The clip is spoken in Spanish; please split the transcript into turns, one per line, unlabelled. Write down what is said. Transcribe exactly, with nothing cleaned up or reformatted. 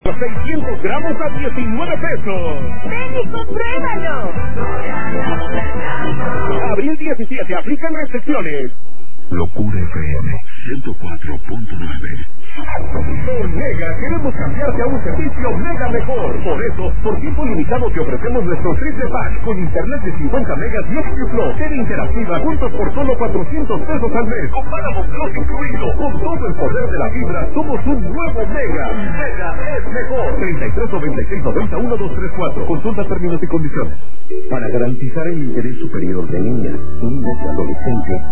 seiscientos gramos a diecinueve pesos.
¡Ven y compruébalo!
Abril diecisiete, aplican restricciones.
Locura F M ciento cuatro punto nueve.
Con Mega queremos cambiarte a un servicio Mega mejor. Por eso, por tiempo limitado te ofrecemos nuestro triple pack con internet de cincuenta megas y X Plus, tele interactiva juntos por solo cuatrocientos pesos al mes. Con Paramount Plus incluido. Con todo el poder de la fibra, somos un nuevo Mega. Mega es mejor. treinta y tres noventa y seis noventa uno dos tres cuatro. Consulta términos y condiciones.
Para garantizar el interés superior de niñas, niños y adolescentes,